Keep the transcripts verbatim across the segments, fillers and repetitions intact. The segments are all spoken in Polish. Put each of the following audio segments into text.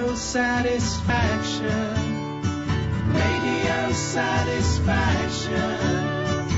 Radio Satisfaction. Radio Satisfaction.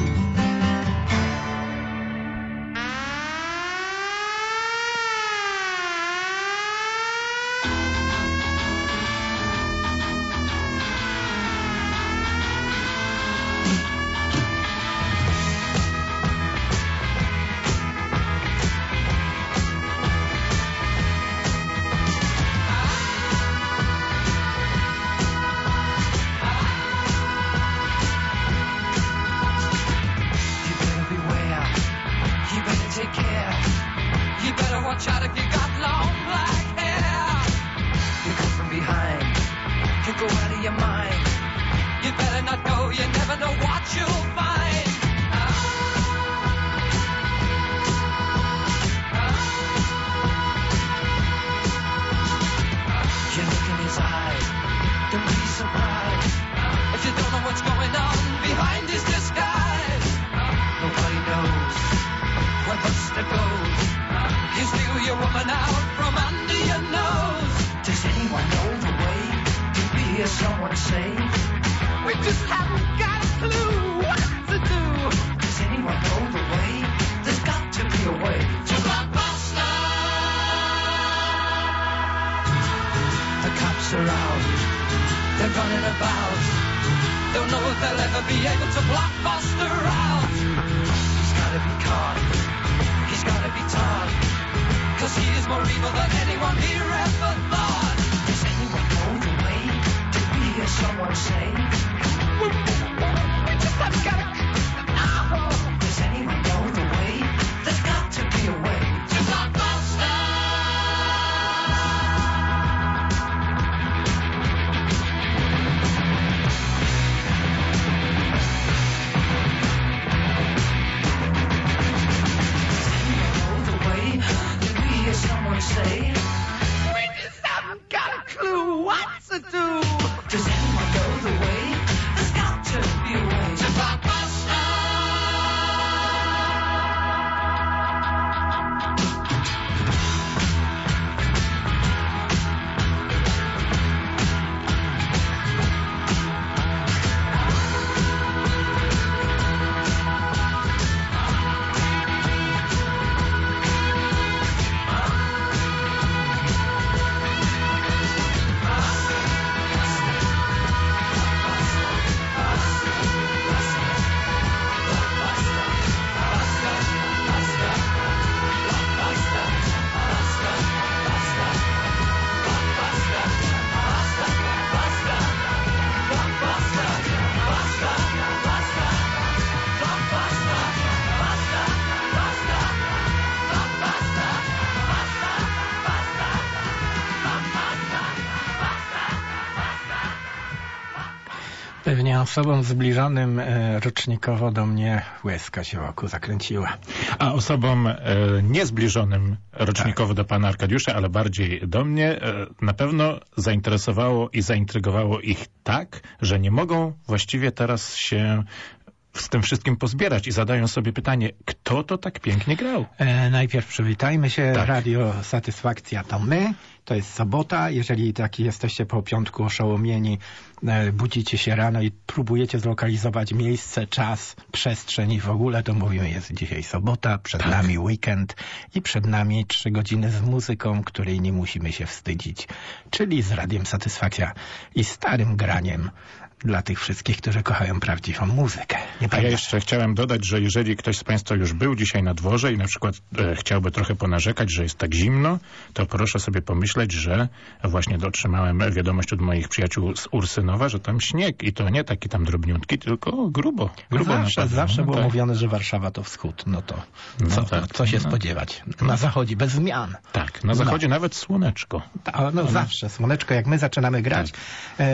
Pewnie osobom zbliżonym e, rocznikowo do mnie łezka się wokół zakręciła. A osobom e, niezbliżonym rocznikowo tak. do pana Arkadiusza, ale bardziej do mnie, e, na pewno zainteresowało i zaintrygowało ich tak, że nie mogą właściwie teraz się z tym wszystkim pozbierać i zadają sobie pytanie, kto to tak pięknie grał? E, najpierw przywitajmy się. Tak. Radio Satysfakcja to my. To jest sobota. Jeżeli taki jesteście po piątku oszołomieni, e, budzicie się rano i próbujecie zlokalizować miejsce, czas, przestrzeń i w ogóle, to mówimy, jest dzisiaj sobota, przed tak. nami weekend i przed nami trzy godziny z muzyką, której nie musimy się wstydzić. Czyli z Radiem Satysfakcja i starym graniem dla tych wszystkich, którzy kochają prawdziwą muzykę. A ja jeszcze chciałem dodać, że jeżeli ktoś z Państwa już był dzisiaj na dworze i na przykład e, chciałby trochę ponarzekać, że jest tak zimno, to proszę sobie pomyśleć, że właśnie otrzymałem wiadomość od moich przyjaciół z Ursynowa, że tam śnieg i to nie taki tam drobniutki, tylko grubo. grubo zawsze naprawdę. zawsze no, było tak. mówione, że Warszawa to wschód. No to co, no, tak. no, co się no. spodziewać? Na zachodzie bez zmian. Tak, na zachodzie no. nawet słoneczko. Ta, no, no zawsze słoneczko, jak my zaczynamy grać. Tak.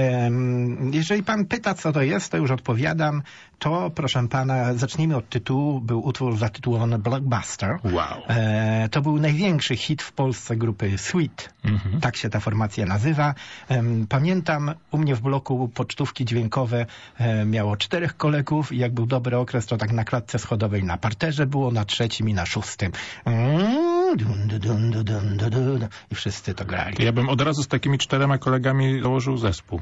Ehm, jeżeli pan pyta, co to jest, to już odpowiadam. To, proszę pana, zacznijmy od tytułu. Był utwór zatytułowany Blockbuster. Wow. E, to był największy hit w Polsce grupy Sweet. Mhm. Tak się ta formacja nazywa. E, pamiętam, u mnie w bloku pocztówki dźwiękowe e, miało czterech kolegów i jak był dobry okres, to tak na klatce schodowej na parterze było, na trzecim i na szóstym. Mm. dun, dun, dun, dun, dun, dun, dun. I wszyscy to grali. Ja bym od razu z takimi czterema kolegami założył zespół.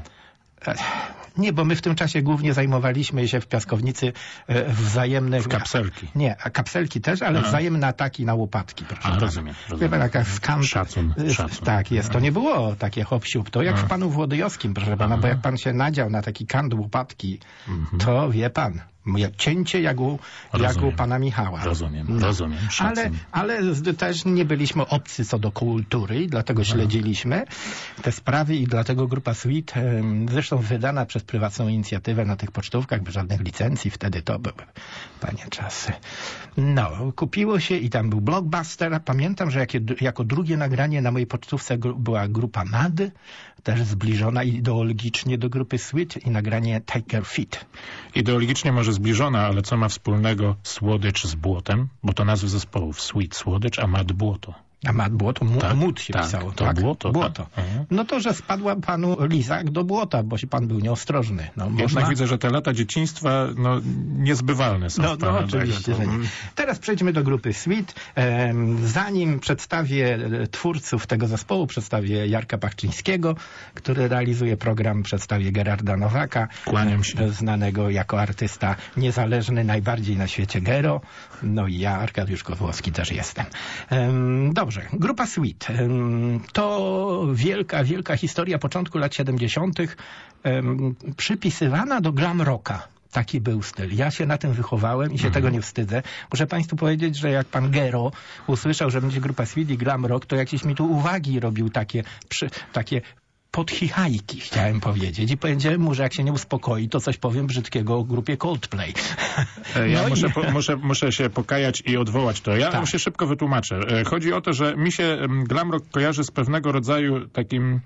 Nie, bo my w tym czasie głównie zajmowaliśmy się w piaskownicy e, wzajemne... W kapselki. Nie, a kapselki też, ale Aha. wzajemne ataki na łopatki, proszę A, pana. rozumiem, rozumiem. Wie pan, jaka skant... Szacun, szacun. Tak, jest. To nie było takie hop-siup. To jak Aha. w panu Włodyjowskim, proszę pana, bo jak pan się nadział na taki kant łopatki, Mhm. to wie pan, moje cięcie jak u, jak u Rozumiem. pana Michała. Rozumiem, No. rozumiem. Szacun. Ale, ale z- też nie byliśmy obcy co do kultury i dlatego śledziliśmy te sprawy i dlatego grupa Sweet, em, zresztą wydana przez prywatną inicjatywę na tych pocztówkach, bez żadnych licencji, wtedy to były panie czasy. No, kupiło się i tam był Blockbuster. Pamiętam, że jakie, jako drugie nagranie na mojej pocztówce gru- była grupa Mad, też zbliżona ideologicznie do grupy Sweet i nagranie Take Your Feet. Ideologicznie może zbliżona, ale co ma wspólnego słodycz z błotem? Bo to nazwy zespołów. Sweet słodycz, a Mad błoto. A Mad błoto, mu, Tak, mód się tak, pisało. to tak? błoto, Błoto. tak. Mhm. No to, że spadła panu lizak do błota, bo się pan był nieostrożny. No, Jednak można... widzę, że te lata dzieciństwa no, niezbywalne są No, w no pana, oczywiście, tak, że nie. Teraz przejdźmy do grupy Sweet. Em, Zanim przedstawię e, twórców tego zespołu, przedstawię Jarka Pachczyńskiego, który realizuje program, przedstawię Gerarda Nowaka, Kłaniam się. e, znanego jako artysta niezależny najbardziej na świecie Gero. No i ja, Arkadiusz Kozłowski, też jestem. Em, Dobrze, grupa Sweet. Em, To wielka, wielka historia początku lat siedemdziesiątych, em, przypisywana do glam rocka. Taki był styl. Ja się na tym wychowałem i się Mhm. tego nie wstydzę. Muszę państwu powiedzieć, że jak pan Gero usłyszał, że będzie grupa Sweet i glam rock, to jakieś mi tu uwagi robił takie, przy, takie podchichajki, chciałem powiedzieć. I powiedziałem mu, że jak się nie uspokoi, to coś powiem brzydkiego o grupie Coldplay. E, Ja No i- muszę, po, muszę, muszę się pokajać i odwołać to. Ja Tak. się szybko wytłumaczę. E, Chodzi o to, że mi się em, glam rock kojarzy z pewnego rodzaju takim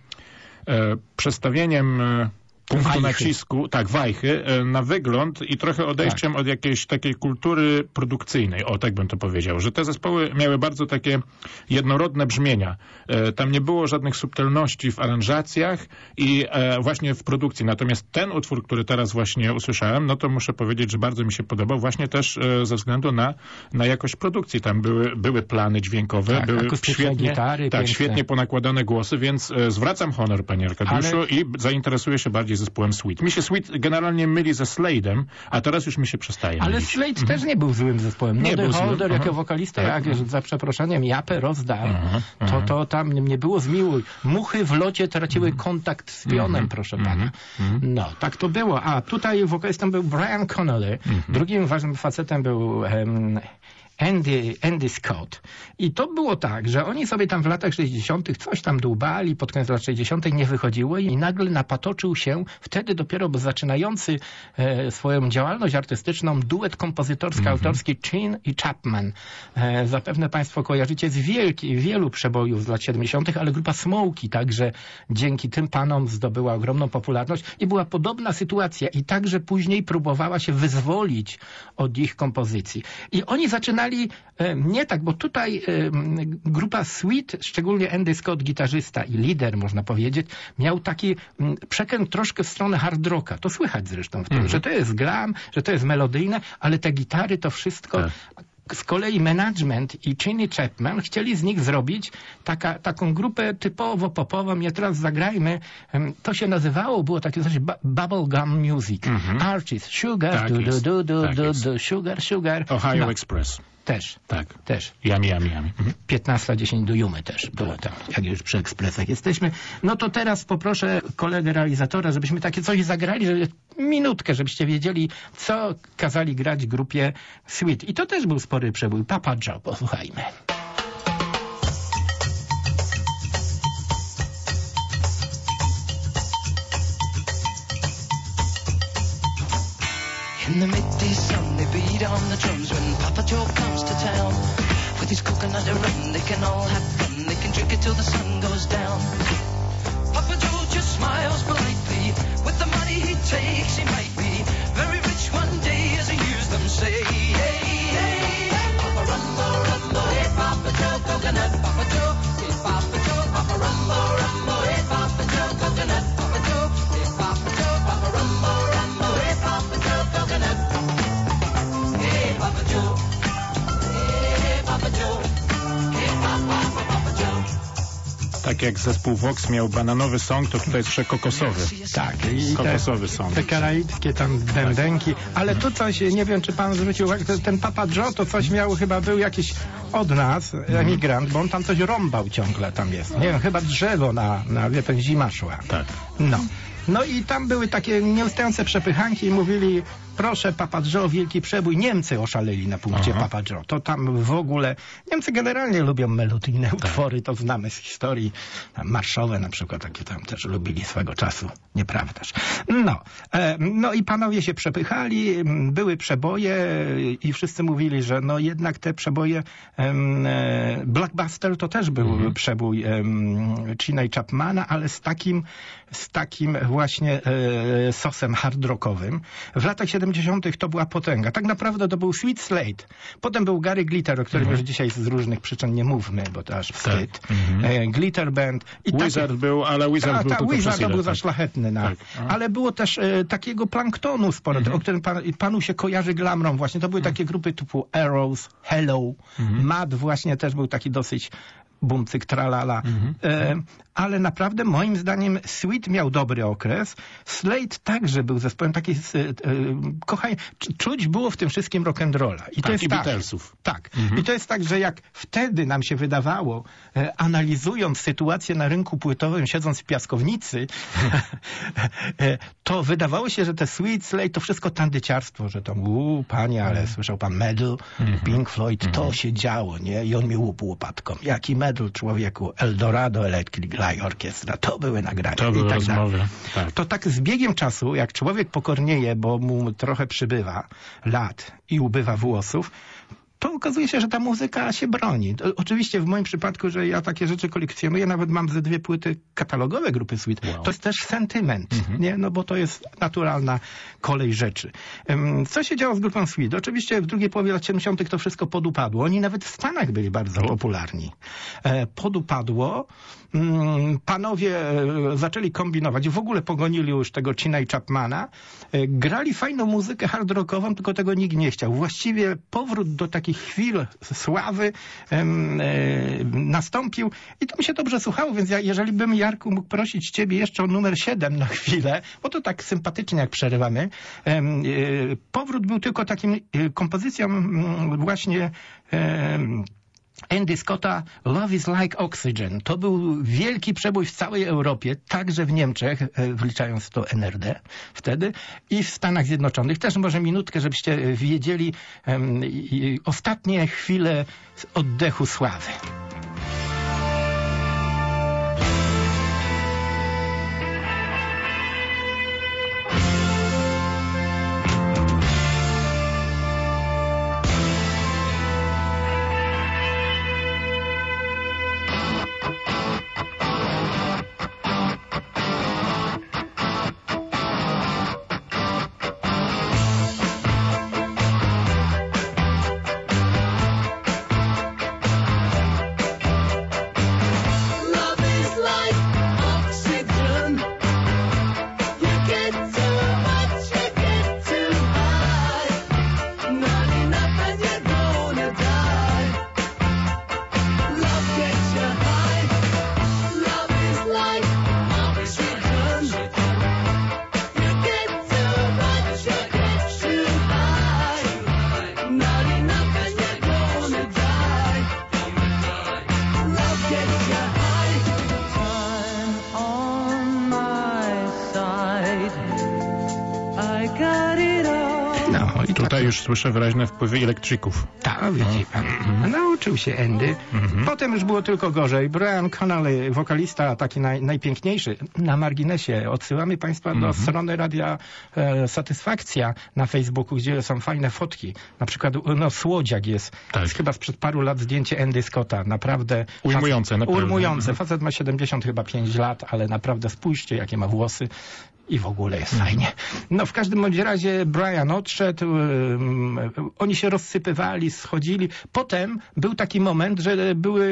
e, przestawieniem e, punktu Wajchy. nacisku, tak, wajchy, e, na wygląd i trochę odejściem od jakiejś takiej kultury produkcyjnej. O, tak bym to powiedział. Że te zespoły miały bardzo takie jednorodne brzmienia. E, Tam nie było żadnych subtelności w aranżacjach i e, właśnie w produkcji. Natomiast ten utwór, który teraz właśnie usłyszałem, no to muszę powiedzieć, że bardzo mi się podobał właśnie też e, ze względu na, na jakość produkcji. Tam były, były plany dźwiękowe, Tak, były akustyczne świetnie, gitary, tak, piękne. świetnie ponakładane głosy, więc e, zwracam honor, panie Arkadiuszu, Ale- i zainteresuję się bardziej zespołem Sweet. Mi się Sweet generalnie myli ze Slade'em, a teraz już mi się przestaje Ale mylić. Slade też nie był złym zespołem. Nie No był The złym, Holder, aha. jako wokalista, Tak. jak za przeproszeniem japę rozdał, Aha, to, aha. to tam nie było zmiłuj. Muchy w locie traciły kontakt z pionem, Mhm, proszę mhm, pana. mhm. No, tak to było. A tutaj wokalistą był Brian Connolly. Drugim ważnym facetem był em, Andy, Andy Scott. I to było tak, że oni sobie tam w latach sześćdziesiątych coś tam dłubali, pod koniec lat sześćdziesiątych nie wychodziło i nagle napatoczył się wtedy dopiero zaczynający e, swoją działalność artystyczną duet kompozytorsko-autorski Chin i Chapman. E, zapewne państwo kojarzycie z wielki, wielu przebojów z lat siedemdziesiątych, ale grupa Smokey także dzięki tym panom zdobyła ogromną popularność i była podobna sytuacja i także później próbowała się wyzwolić od ich kompozycji. I oni zaczynali e, nie tak, bo tutaj e, grupa Sweet, szczególnie Andy Scott, gitarzysta i lider, można powiedzieć, miał taki m, przekręt troszkę w stronę hard rocka. To słychać zresztą w tym, że to jest glam, że to jest melodyjne, ale te gitary, to wszystko... Tak. Z kolei management i Chin i Chapman chcieli z nich zrobić taka, taką grupę typowo popową. Ja teraz zagrajmy. em, To się nazywało, było takie coś bu- bubblegum music. Mhm. Arches, sugar, Tak du, du, jest. du, du, Tak du, jest. du, sugar, sugar. Ohio No, Express. też, Tak. też. Yami, yami, yami. Mhm. piętnaście dziesięć do Jumy też było tam, jak już przy ekspresach jesteśmy. No to teraz poproszę kolegę realizatora, żebyśmy takie coś zagrali, żeby minutkę, żebyście wiedzieli, co kazali grać grupie Sweet. I to też był spory przebój. Papa Joe, posłuchajmy. In the midday sun, they beat on the drums when Papa Joe comes to town. With his coconut and rum, they can all have fun. They can drink it till the sun goes down. Papa Joe just smiles politely. With the money he takes, he might be very rich one day, as he hears them say. Hey, hey, hey, Papa Rumbo, Rumbo, hey, Papa Joe, coconut, Papa Joe, hey, Papa Joe, Papa Rumbo, Rumbo, hey, Papa Joe, coconut, Papa Joe, hey, Papa Joe, Papa Rumbo, Rumbo, hey, Papa Joe, coconut. Hey, Papa Joe, hey, Papa Joe, hey, Papa tak jak zespół Vox miał bananowy song, to tutaj jest jeszcze kokosowy. Tak, i kokosowy te, song. te karaibskie tam bębenki, ale tu coś, nie wiem czy pan zwrócił uwagę, ten Papa Joe to coś miał, chyba był jakiś od nas, emigrant, bo on tam coś rąbał ciągle tam jest. Nie wiem, chyba drzewo na, na wie, ten zima szła. Tak. No. No i tam były takie nieustające przepychanki i mówili, proszę, Papa Joe, wielki przebój. Niemcy oszaleli na punkcie Aha. Papa Joe. To tam w ogóle... Niemcy generalnie lubią melodyjne tak. utwory, to znamy z historii. Tam marszowe na przykład, takie tam też lubili swego czasu. Nieprawdaż? No. E, no i panowie się przepychali, były przeboje i wszyscy mówili, że no jednak te przeboje... Em, e, Blockbuster to też był mhm. przebój em, China i Chapmana, ale z takim, z takim właśnie e, sosem hard rockowym. W latach siedemdziesiątych to była potęga. Tak naprawdę to był Sweet Slate. Potem był Gary Glitter, o którym mm-hmm. już dzisiaj z różnych przyczyn nie mówmy, bo to aż wstyd. Tak. Mm-hmm. E, Glitter Band. I Wizard takie... był, ale Wizard ta, był ta, tylko Wizard przez to był tak. za szlachetny. Na... Tak. Ale było też e, takiego planktonu sporo, mm-hmm. o którym pan, panu się kojarzy glamrą właśnie. To były mm-hmm. takie grupy typu Arrows, Hello, mm-hmm. Mad właśnie też był taki dosyć bumcyk, tralala. Mm-hmm. E, ale naprawdę moim zdaniem Sweet miał dobry okres. Slate także był zespołem takiej e, e, kochaj, czuć było w tym wszystkim rock'n'rolla. I to tak, jest i tak. Beatlesów. Tak. Mm-hmm. I to jest tak, że jak wtedy nam się wydawało, e, analizując sytuację na rynku płytowym, siedząc w piaskownicy, e, to wydawało się, że te Sweet Slate to wszystko tandyciarstwo, że tam uuu, panie, ale mm-hmm. słyszał pan Medal, mm-hmm. Pink Floyd, mm-hmm. to się działo, nie? I on mi łup łopatką. Jaki Medal, człowieku? Eldorado, Electric Light Orchestra, to były nagrania. To były tak rozmowy. Tak. To tak z biegiem czasu, jak człowiek pokornieje, bo mu trochę przybywa lat i ubywa włosów, to okazuje się, że ta muzyka się broni. To, oczywiście w moim przypadku, że ja takie rzeczy kolekcjonuję, nawet mam ze dwie płyty katalogowe grupy Sweet. Wow. To jest też sentyment, mm-hmm. nie? No bo to jest naturalna kolej rzeczy. Um, co się działo z grupą Sweet? Oczywiście w drugiej połowie lat siedemdziesiątych to wszystko podupadło. Oni nawet w Stanach byli bardzo popularni. E, podupadło. Mm, panowie e, zaczęli kombinować. W ogóle pogonili już tego China i Chapmana. E, grali fajną muzykę hard rockową, tylko tego nikt nie chciał. Właściwie powrót do takich chwil sławy em, e, nastąpił i to mi się dobrze słuchało, więc ja, jeżeli bym, Jarku, mógł prosić ciebie jeszcze o numer siedem na chwilę, bo to tak sympatycznie jak przerywamy. Em, e, powrót był tylko takim e, kompozycją m, właśnie em, Andy Scotta Love is like Oxygen. To był wielki przebój w całej Europie, także w Niemczech, wliczając to N R D wtedy, i w Stanach Zjednoczonych. Też może minutkę, żebyście wiedzieli um, i, ostatnie chwile oddechu sławy. Tutaj już słyszę wyraźne wpływy elektryków. Tak, widzi pan. No. Nauczył się Andy. Mm-hmm. Potem już było tylko gorzej. Brian Connolly, wokalista taki naj, najpiękniejszy. Na marginesie odsyłamy państwa mm-hmm. do strony Radia e, Satysfakcja na Facebooku, gdzie są fajne fotki. Na przykład no, Słodziak jest. Tak. Jest chyba sprzed paru lat zdjęcie Andy Scotta. Naprawdę. Ujmujące. Facet, ujmujące. Facet ma siedemdziesiąt chyba pięć lat, ale naprawdę spójrzcie, jakie ma włosy. I w ogóle jest mm. fajnie. No w każdym bądź razie Brian odszedł, um, oni się rozsypywali, schodzili. Potem był taki moment, że były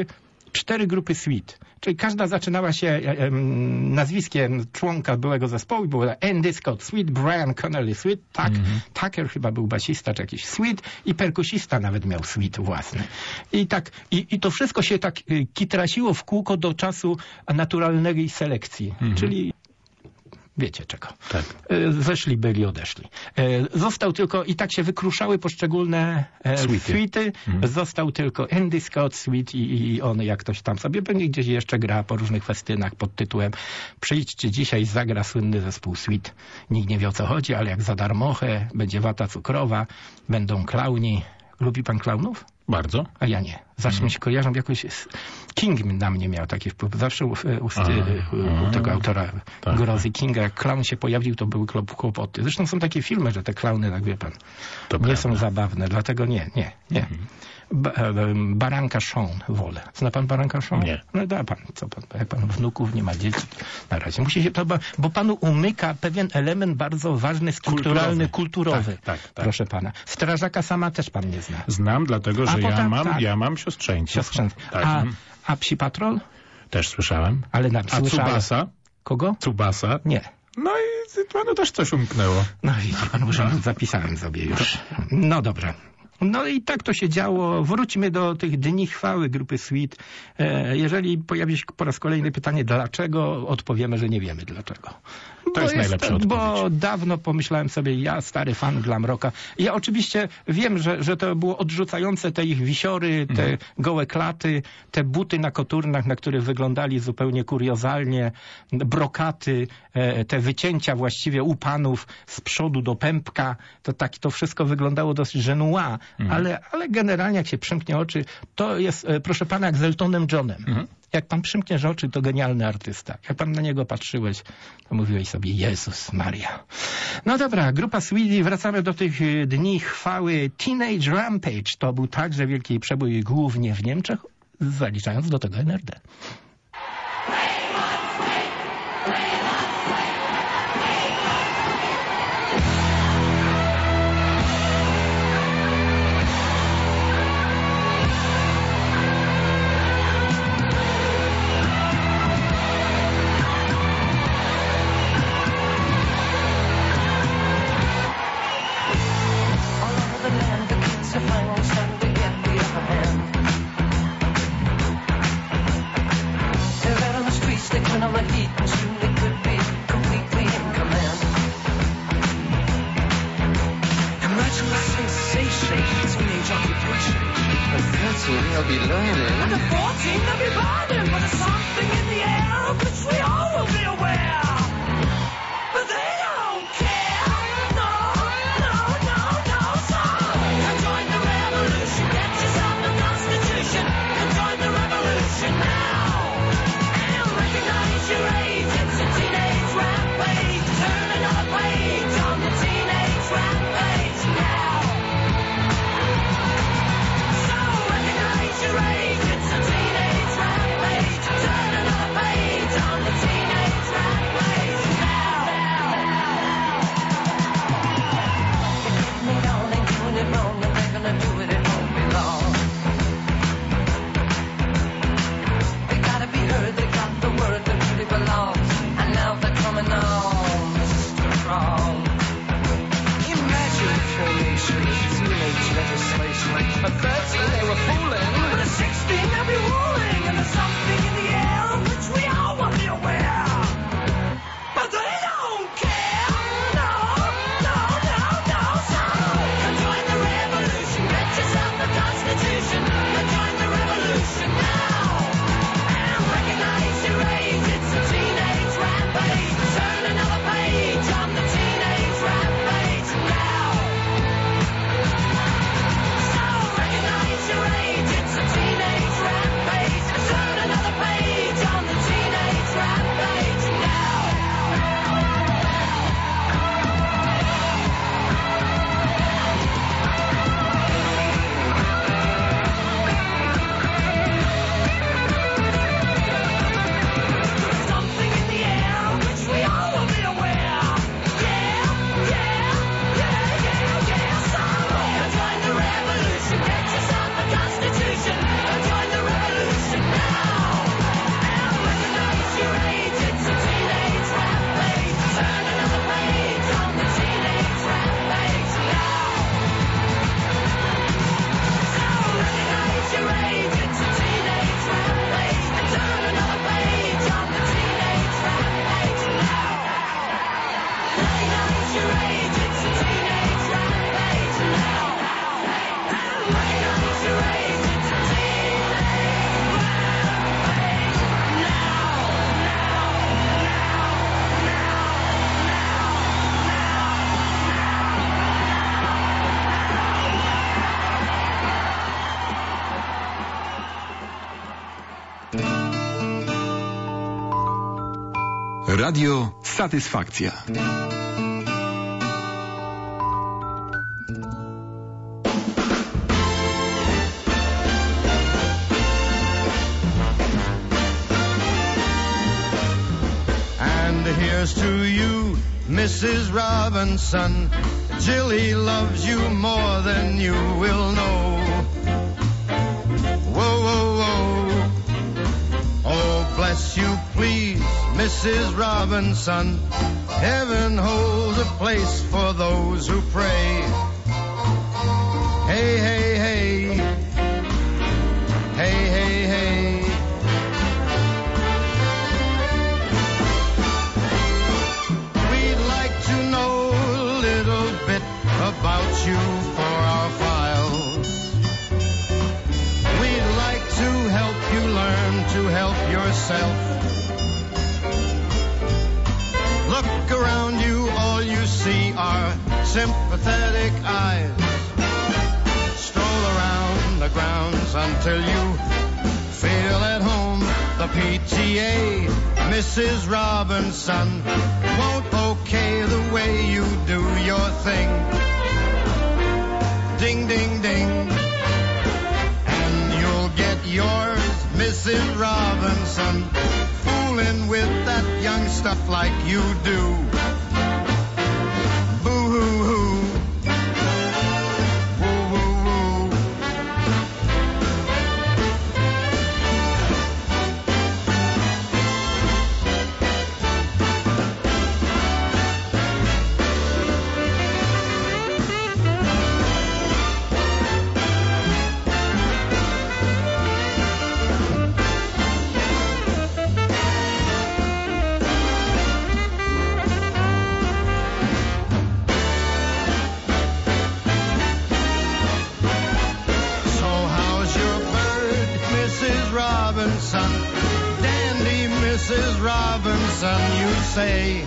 cztery grupy Sweet. Czyli każda zaczynała się e, e, nazwiskiem członka byłego zespołu. Było Andy Scott Sweet, Brian Connolly Sweet, tak, mm-hmm. Tucker chyba był basista czy jakiś Sweet i perkusista nawet miał Sweet własny. I tak, i, i to wszystko się tak e, kitrasiło w kółko do czasu naturalnej selekcji. Mm-hmm. Czyli wiecie czego. Tak. Zeszli, byli, odeszli. Został tylko, i tak się wykruszały poszczególne suity. Mhm. Został tylko Andy Scott Sweet i, i on jak ktoś tam sobie pewnie gdzieś jeszcze gra po różnych festynach pod tytułem Przyjdźcie dzisiaj, zagra słynny zespół Sweet. Nikt nie wie o co chodzi, ale jak za darmochę, będzie wata cukrowa, będą klauni. Lubi pan klaunów? Bardzo. A ja nie. Zawsze mm. mi się kojarzą jakoś... King na mnie miał taki wpływ. Zawsze u, u, u, u tego autora tak, grozy Kinga, jak klaun się pojawił, to były kłopoty. Zresztą są takie filmy, że te klauny, tak wie pan, to nie prawda. Są zabawne. Dlatego nie, nie, nie. Mm. Ba, baranka Sean wolę. Zna pan Baranka Sean? Nie. No da pan, co pan, jak pan wnuków nie ma dzieci, na razie. Musi się to, bo panu umyka pewien element bardzo ważny, strukturalny, kulturowy. kulturowy tak, tak, tak. Proszę pana. Strażaka sama też pan nie zna. Znam, dlatego, że A ja, potem, mam, tak. ja mam siostrzeńców. Siostrzeńców. Tak. A, a Psi Patrol? Też słyszałem. Ale na, A słyszałem. Tsubasa? Kogo? Tsubasa? Nie. No i panu też coś umknęło. No widzi pan, może zapisałem sobie już. No dobra. No i tak to się działo. Wróćmy do tych dni chwały grupy Sweet. Jeżeli pojawi się po raz kolejny pytanie dlaczego, odpowiemy, że nie wiemy dlaczego. To bo jest najlepsza odpowiedź. Bo dawno pomyślałem sobie, ja stary fan glam rocka. Ja oczywiście wiem, że, że to było odrzucające te ich wisiory, te mhm. gołe klaty, te buty na koturnach, na których wyglądali zupełnie kuriozalnie, brokaty, te wycięcia właściwie u panów z przodu do pępka. To tak to wszystko wyglądało dosyć żenua. Mhm. Ale, ale generalnie jak się przymknie oczy, to jest, proszę pana, jak z Eltonem Johnem. Mhm. Jak pan przymkniesz oczy, to genialny artysta. Jak pan na niego patrzyłeś, to mówiłeś sobie Jezus Maria. No dobra, grupa Sweetie, wracamy do tych dni chwały. Teenage Rampage to był także wielki przebój głównie w Niemczech, zaliczając do tego N R D. They'll be learning. At the fourteen, they'll be burning. But there's something in the air of which we all will be aware. But they don't care. No, no, no, no, so come join the revolution. Get yourself a constitution. Come join the revolution now. And recognize your age. It's a teenage rampage. Turn another page on the teenage rampage now. Your age, it's a teenage rampage. Turn another page on the teenage rampage now. They're getting it on and doing it wrong, and they're gonna do it, it won't be long. They gotta be heard, they got the word that really belongs, and now they're coming on, strong. Imagine the formation of teenage legislation. At thirteen they were fooling. But at sixteen they'll be ruling. And there's something in the air of which we all will be aware. But they don't care. No, no, no, no. So come join the revolution. Get yourself a constitution. Come join the revolution now. And recognize your age. It's a teenage rampage. Turn another page on the teenage rampage now. So recognize your age. Radio Satysfakcja. And here's to you, Missus Robinson. Jilly loves you more than you will know. Whoa, whoa, whoa. Oh, bless you, please, Missus Robinson. Heaven holds a place for those who pray. Hey, hey, hey. Hey, hey, hey. We'd like to know a little bit about you for our files. We'd like to help you learn to help yourself. Look around you, all you see are sympathetic eyes. Stroll around the grounds until you feel at home. The P T A, Missus Robinson, won't okay the way you do your thing. Ding, ding, ding. And you'll get yours, Missus Robinson, fooling with that young stuff like you do. Boo-hoo-hoo. Woo-woo-woo. Robinson, dandy Missus Robinson, you say.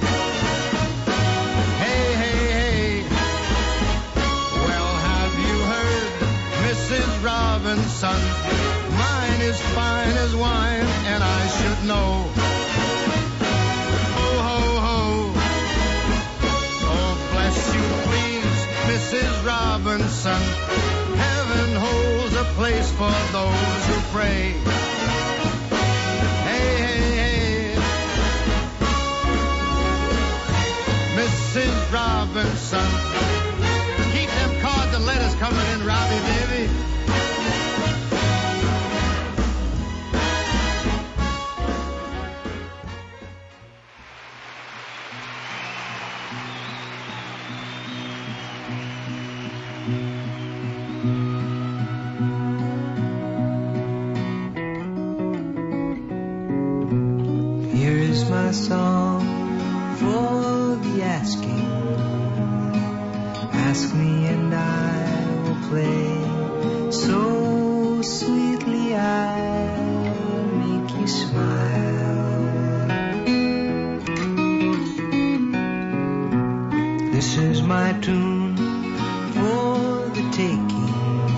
Hey, hey, hey. Well, have you heard, Missus Robinson? Mine is fine as wine, and I should know. Ho, ho, ho. Oh, bless you, please, Missus Robinson. Heaven holds a place for those who pray. Hey, hey, hey. Missus Robinson, keep them cards and letters coming in, Robbie, baby. Song for the asking. Ask me and I will play so sweetly I'll make you smile. This is my tune for the taking.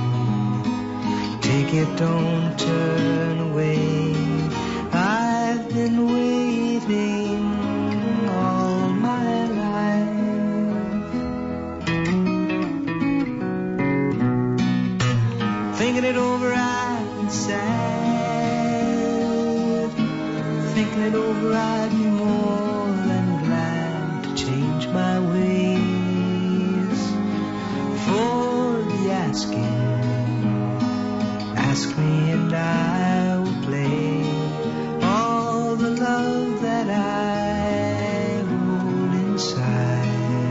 Take it, don't turn away. I've been waiting all my life, thinking it over I'd be sad, thinking it over I'd be more than glad to change my ways for the asking. Ask me and I will play all the love that I hold inside.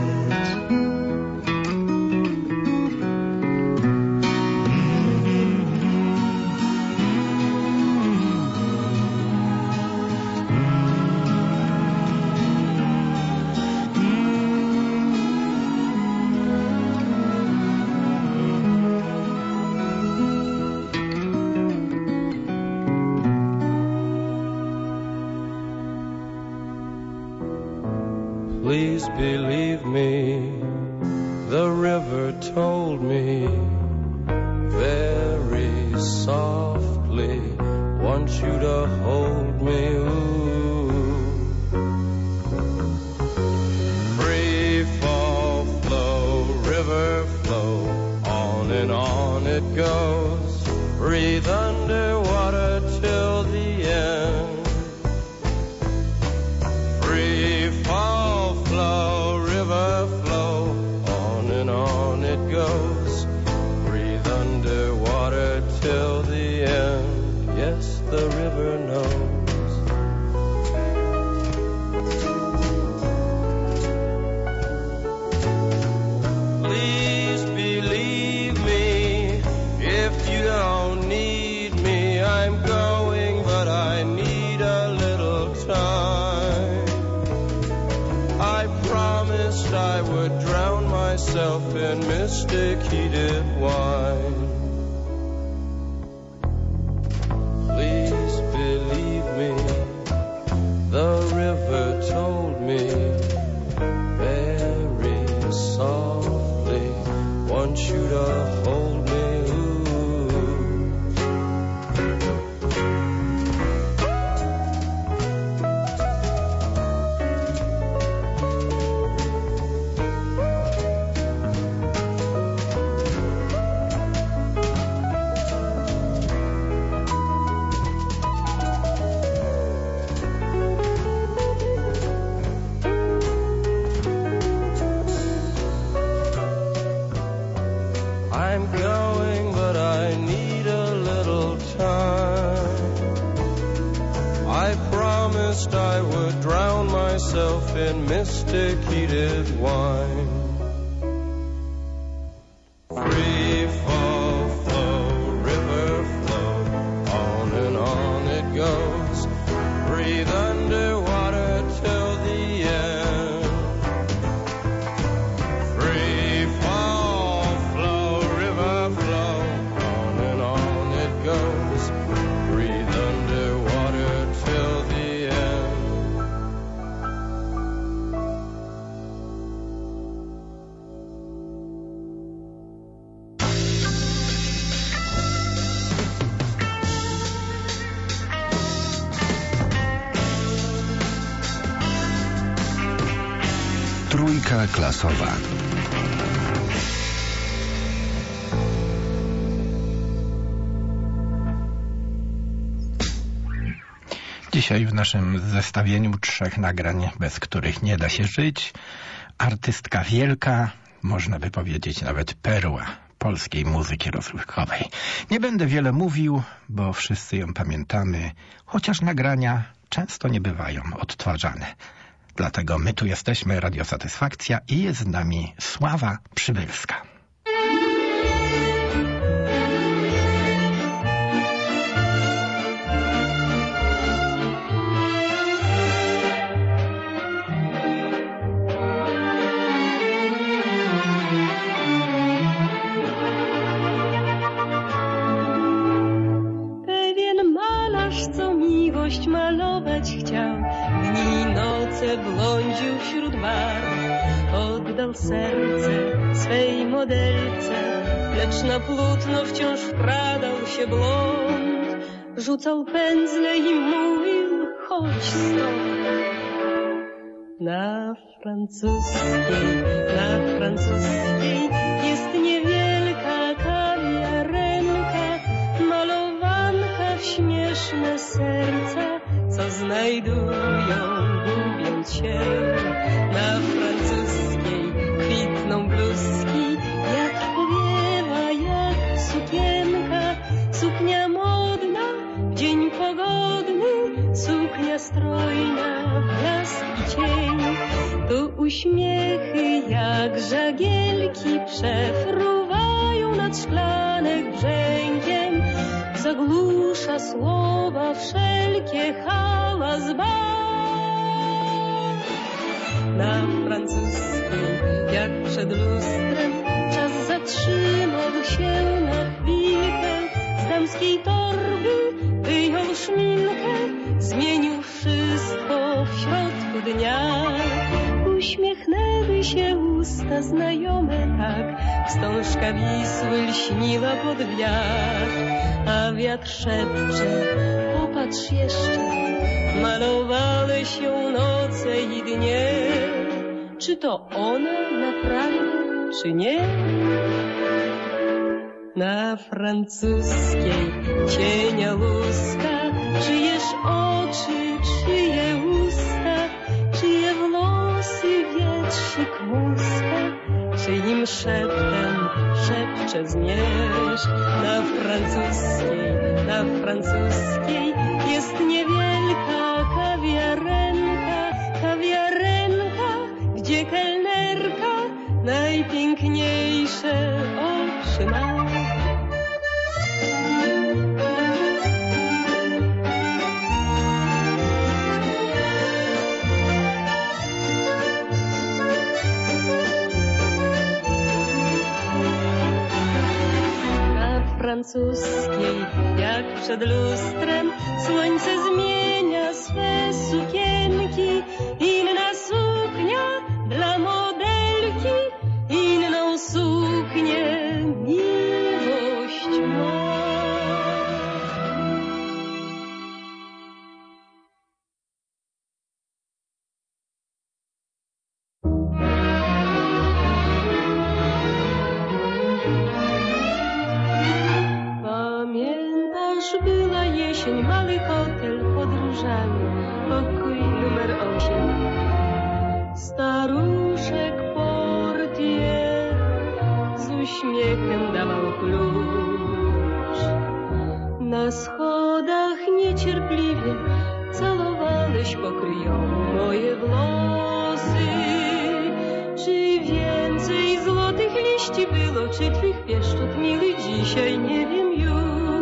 Please believe me, the river told me very softly, want you to hold me, ooh. myself in mystic heated wine. Please believe me, the river told me very softly, want you to hold me. In mystic heated wine. Free fall, flow, river flow, on and on it goes. Breathe underwater till the end. Free fall, flow, river flow, on and on it goes. Breathe underwater till the end. Trójka klasowa. Dzisiaj w naszym zestawieniu trzech nagrań, bez których nie da się żyć. Artystka wielka, można by powiedzieć nawet perła polskiej muzyki rozrywkowej. Nie będę wiele mówił, bo wszyscy ją pamiętamy, chociaż nagrania często nie bywają odtwarzane. Dlatego my tu jesteśmy, Radio Satysfakcja, i jest z nami Sława Przybylska. Pewien malarz, co miłość malować chciał, dni i noce błądził wśród barw. Oddał serce swej modelce, lecz na płótno wciąż wkradał się blond. Rzucał pędzle i mówił, chodź stąd. Na francuskiej, na francuskiej jest niewielka kawiarenka, malowanka w śmieszne serca, co znajdują, gubiąc się. Na francuskiej kwitną bluzki, jak powiewa, jak sukienka, suknia modna w dzień pogodny, suknia strojna, blask i cień. Tu uśmiechy jak żagielki przefruwają nad szklanek brzękiem, zagłusza słowa wszelkie hałas bar. Na francuskiej, jak przed lustrem, czas zatrzymał się na chwilkę. Z damskiej torby wyjął szminkę, zmienił wszystko w środku dnia. Uśmiechnęły się usta znajome tak, wstążka Wisły lśniła pod wiatr. A wiatr szepcze, popatrz jeszcze, malowały się noce i dnie. Czy to ona naprawdę, czy nie? Na francuskiej cienia łuska, czyjeż oczy, czyje usta, czyje włosy wietrzyk muska, czyim szeptem szepcze zmierzch. Na francuskiej, na francuskiej jest niewielka kawiarenka, kawiarenka, gdzie kelnerka najpiękniejsze oczy ma. francuskiej, jak przed lustrem słońce zmienia swe sukienki. Inna suknia dla modelki, inną suknię miłość ma. Była jesień, mały hotel pod różami, pokój numer osiem. Staruszek portier z uśmiechem dawał klucz. Na schodach niecierpliwie calowałeś pokryjomu moje włosy. Czy więcej złotych liści było, czy twych pieszczot miły dzisiaj, nie wiem już.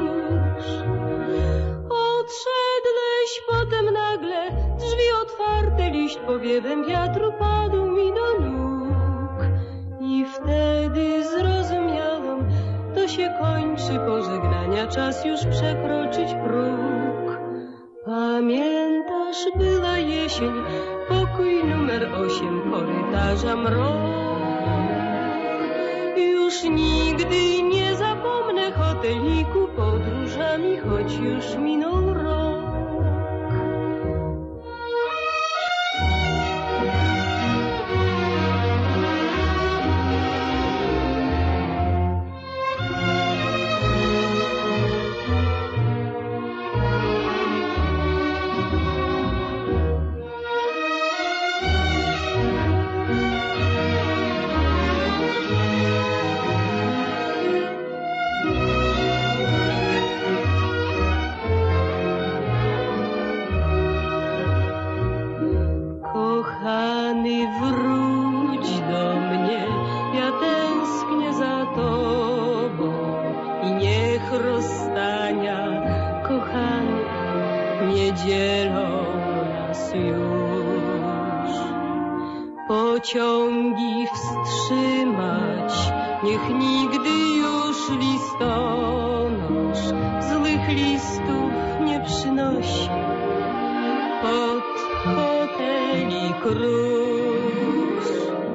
Odszedłeś potem nagle, drzwi otwarte, liść powiewem wiatru padł mi do nóg. I wtedy zrozumiałam, to się kończy pożegnania, czas już przekroczyć próg. Pamiętasz, była jesień, pokój numer osiem, korytarza mrok. Już nigdy nie zapomnę hoteliku podróżami, choć już minął rok. Kochany, wróć do mnie, ja tęsknię za tobą i niech rozstania kochanych nie dzielą nas już. Pociągi wstrzymać, niech nigdy już listonosz złych listów nie przynosi pod hoteli krusz.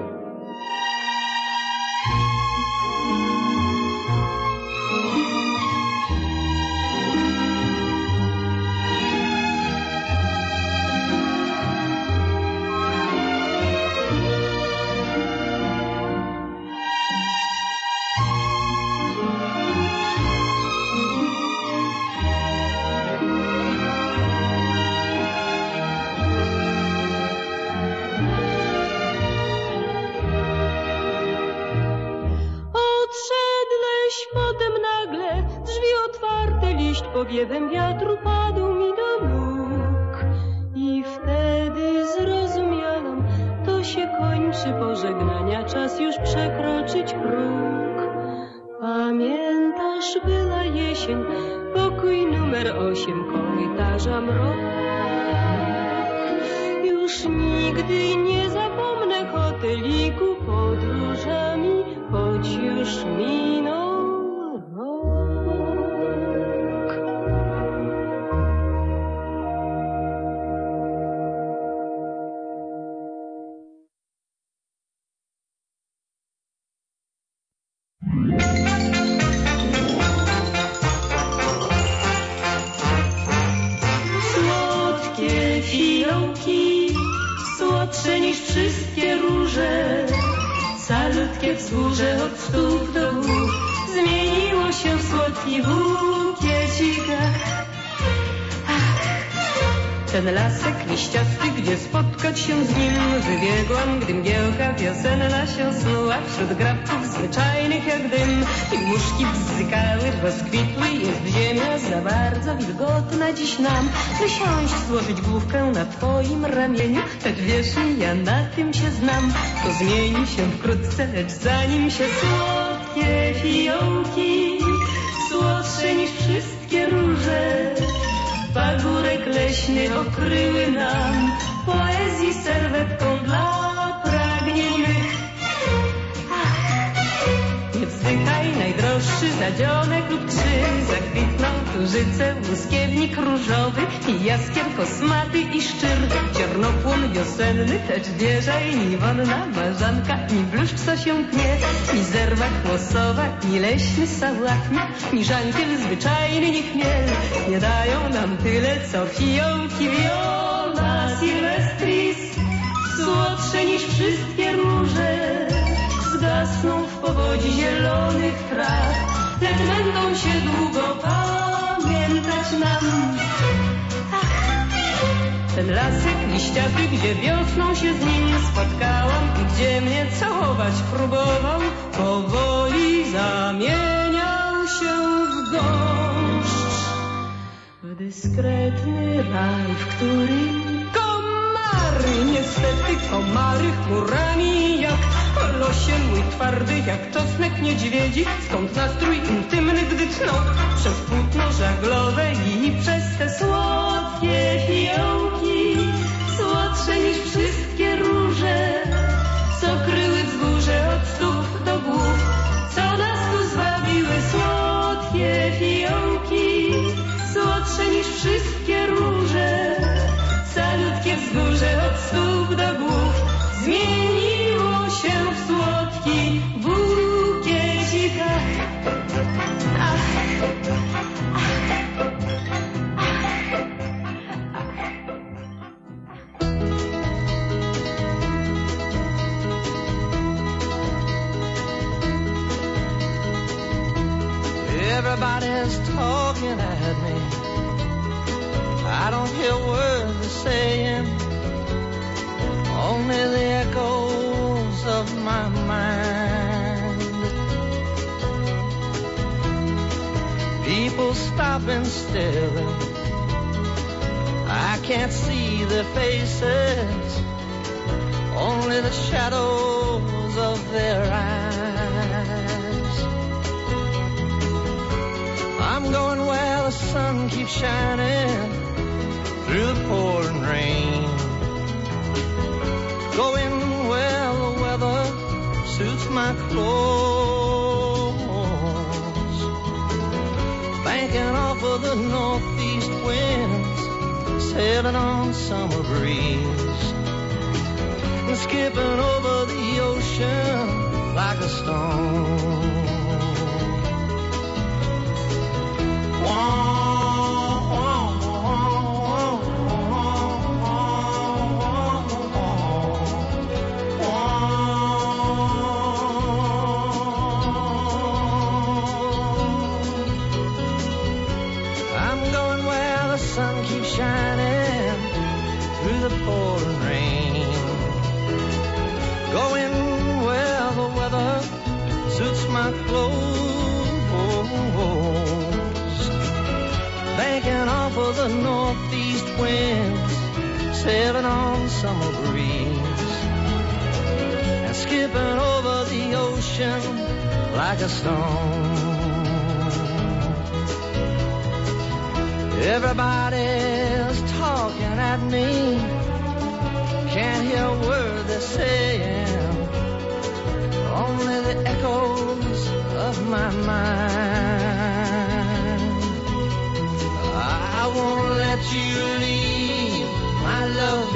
Powiewem wiatru padł mi do nóg i wtedy zrozumiałam, to się kończy pożegnania, czas już przekroczyć próg. Pamiętasz, była jesień, pokój numer osiem, korytarza mrok. Już nigdy nie zapomnę hoteliku podróżami, choć już minął. Słodkie fiołki, słodsze niż wszystkie róże, salutkie wzgórze od stóp do głów zmieniło się w słodki bukiecikach. Ten lasek liściasty, gdzie spotkać się z nim wybiegłam, gdy mgiełka wiosenna się snuła wśród grabków zwyczajnych jak dym i muszki bzykały, rozkwitły. Jest ziemia za bardzo wilgotna dziś nam, by siąść, złożyć główkę na twoim ramieniu. Lecz wierz mi, ja na tym się znam, to zmieni się wkrótce, lecz zanim się słodkie fiołki, słodsze niż wszystkie róże, pagórek leśny okryły nam poezji serwetką dla pragnień mych. Ach, nie wzdychaj najdroższy, za kradzionek lub krzyż, zakwitną tużyce, łuskiewnik różowy i jaskier kosmaty i szczur. Ziarnopłon wiosenny, też wieża i ni wonna marzanka, ni bluszcz, co się pnie, ni zerwa kłosowa, ni leśny sałatnik, ni żankiel zwyczajny, ni chmiel nie dają nam tyle, co fiołki Viola Silvestris, słodsze niż wszystkie róże, zgasną w powodzi zielonych traw, lecz będą się długo pamiętać nam. Ten lasek liściaty, gdzie wiosną się z nim spotkałam i gdzie mnie całować próbował, powoli zamieniał się w gąszcz, w dyskretny raj, w którym komary, niestety komary chmurami jak o losie mój twardy, jak czosnek niedźwiedzi, skąd nastrój intymny, gdy tną przez płótno żaglowe i przez te słodkie fiołki, słodsze niż wszystkie róże, co kryły wzgórze od stóp do głów, co nas tu zwabiły, słodkie fiołki, słodsze niż wszystkie róże, salutkie wzgórze od stóp do głów zmieniło się w słodki bukiecik. Ach, ach, Everybody's talking at me. I don't hear words they're saying, only the echoes of my mind. People stop and stare, I can't see their faces, only the shadows of their eyes. I'm going where the sun keeps shining through the pouring rain, going where the weather suits my clothes, banking off of the northeast winds, sailing on summer breeze, and skipping over the ocean like a stone. Banking off of the northeast winds, sailing on summer breeze, and skipping over the ocean like a stone. Everybody's talking at me, can't hear a word they're saying, only the echoes of my mind. I won't let you leave my love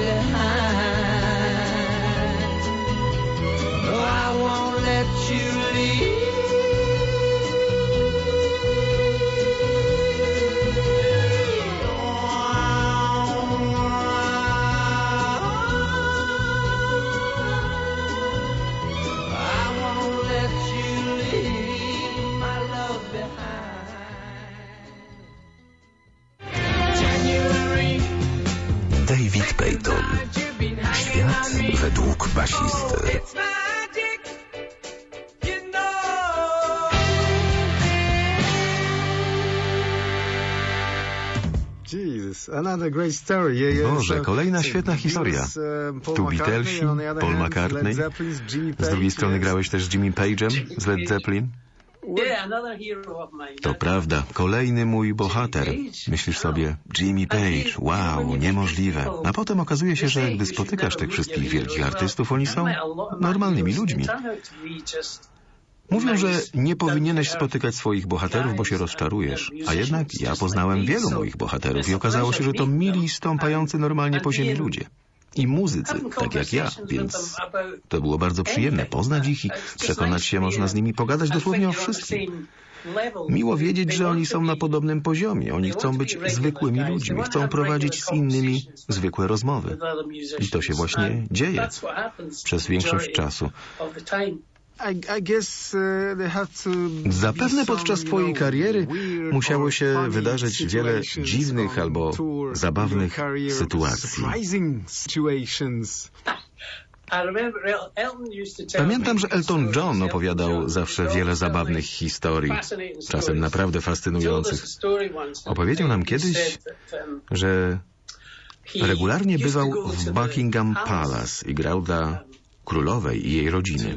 behind. No, I won't let you leave. David Payton. Świat według basisty. Boże, kolejna świetna historia. Tu Beatlesi, Paul McCartney. Z drugiej strony grałeś też z Jimmy Page'em, z Led Zeppelin. To prawda, kolejny mój bohater. Myślisz sobie, Jimmy Page, wow, niemożliwe. A potem okazuje się, że gdy spotykasz tych wszystkich wielkich artystów, oni są normalnymi ludźmi. Mówią, że nie powinieneś spotykać swoich bohaterów, bo się rozczarujesz. A jednak ja poznałem wielu moich bohaterów i okazało się, że to mili, stąpający normalnie po ziemi ludzie. I muzycy, tak jak ja, więc to było bardzo przyjemne poznać ich i przekonać się, można z nimi pogadać dosłownie o wszystkim. Miło wiedzieć, że oni są na podobnym poziomie. Oni chcą być zwykłymi ludźmi, chcą prowadzić z innymi zwykłe rozmowy. I to się właśnie dzieje przez większość czasu. Zapewne podczas twojej kariery musiało się wydarzyć wiele dziwnych albo zabawnych sytuacji. Pamiętam, że Elton John opowiadał zawsze wiele zabawnych historii, czasem naprawdę fascynujących. Opowiedział nam kiedyś, że regularnie bywał w Buckingham Palace i grał dla królowej i jej rodziny.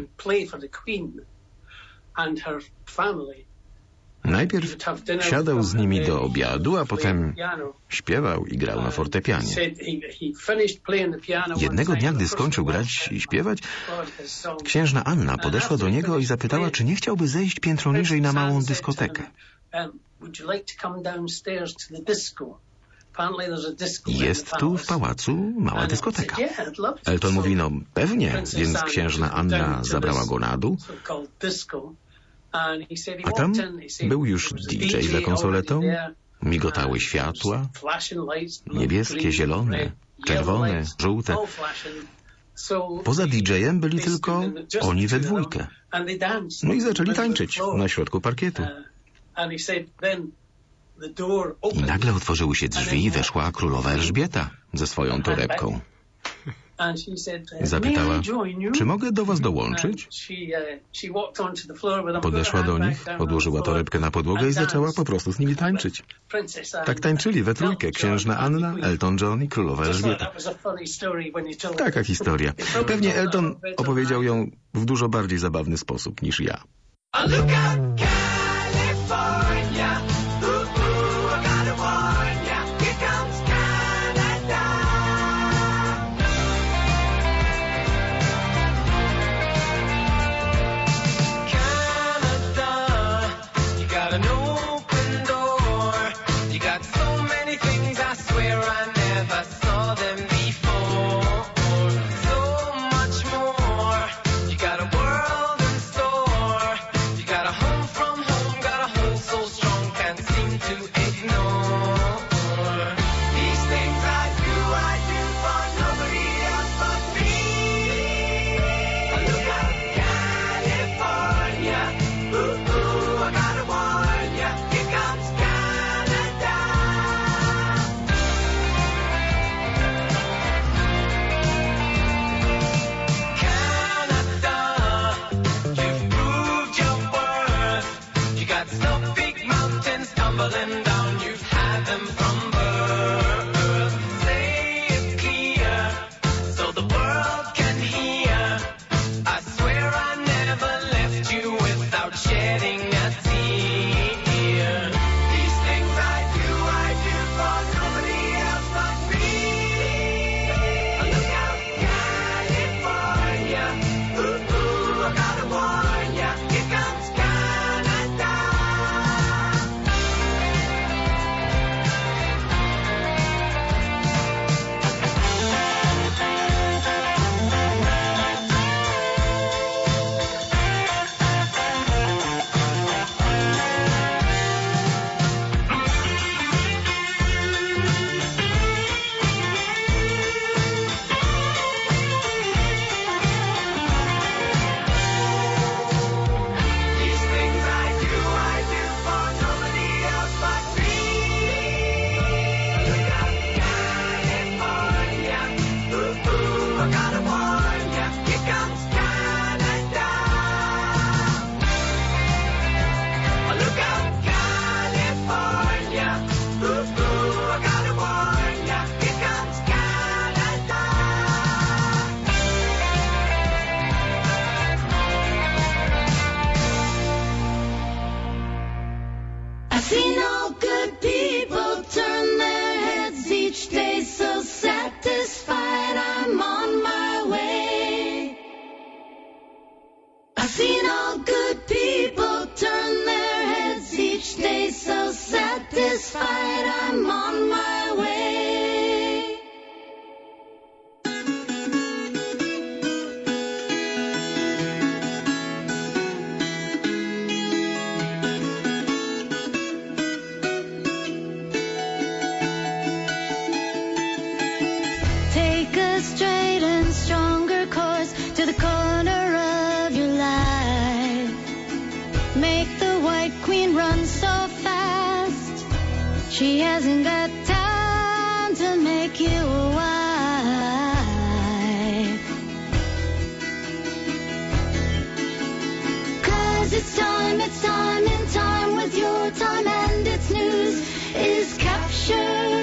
Najpierw siadał z nimi do obiadu, a potem śpiewał i grał na fortepianie. Jednego dnia, gdy skończył grać i śpiewać, księżna Anna podeszła do niego i zapytała, czy nie chciałby zejść piętro niżej na małą dyskotekę. Jest tu w pałacu mała dyskoteka. Elton mówi, no pewnie, więc księżna Anna zabrała go na dół, a tam był już D J za konsoletą, migotały światła, niebieskie, zielone, czerwone, żółte. Poza D J-em byli tylko oni we dwójkę. No i zaczęli tańczyć na środku parkietu. I nagle otworzyły się drzwi i weszła królowa Elżbieta ze swoją torebką. Zapytała, czy mogę do was dołączyć? Podeszła do nich, odłożyła torebkę na podłogę i zaczęła po prostu z nimi tańczyć. Tak tańczyli we trójkę, księżna Anna, Elton John i królowa Elżbieta. Taka historia. Pewnie Elton opowiedział ją w dużo bardziej zabawny sposób niż ja. Home from this fight, I'm on my way. Take a straight and stronger course to the corner of your life. Make the White Queen run so fast, she hasn't got time to make you a wife. 'Cause it's time, it's time, in time with your time, and its news is captured.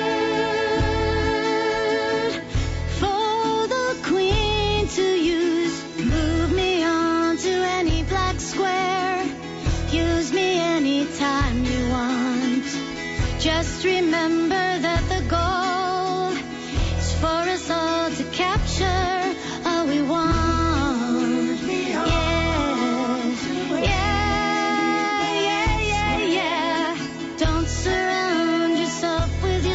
Time you want. Just remember that the goal is for us all to capture all we want. Yeah, yeah, yeah, yeah, yeah. Don't surround yourself with your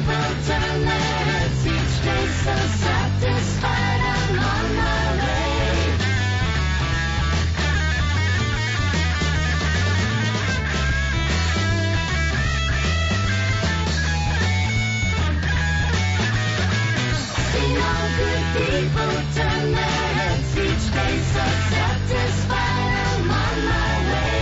people turn their heads each day, so satisfied I'm on my way. See all good people turn their heads each day, so satisfied I'm on my way.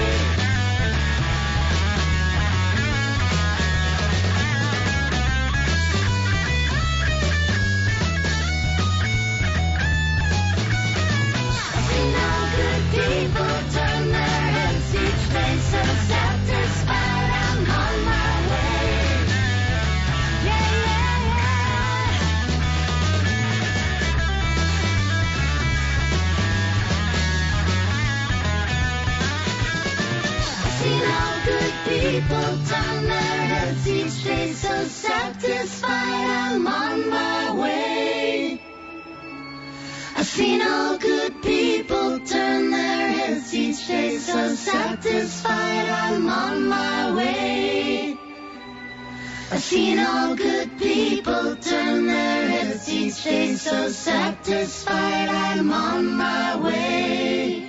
See all good people turn their heads each day, so satisfied I'm on my way. Yeah, yeah, yeah. Seen all good people turn their heads each day, so satisfied I'm on my way. I've seen all good people turn their heads each day, so satisfied I'm on my way. I've seen all good people turn their heads each day, so satisfied I'm on my way.